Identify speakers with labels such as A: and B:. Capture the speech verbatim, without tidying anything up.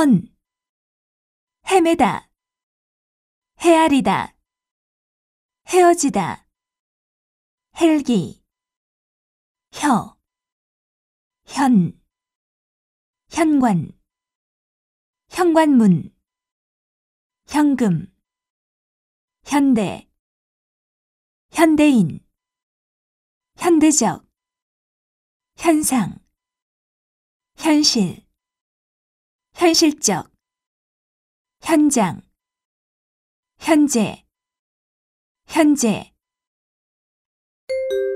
A: 헌, 헤매다, 헤아리다, 헤어지다, 헬기, 혀, 현, 현관, 현관문, 현금, 현대, 현대인, 현대적, 현상, 현실, 현실적, 현장, 현재, 현재.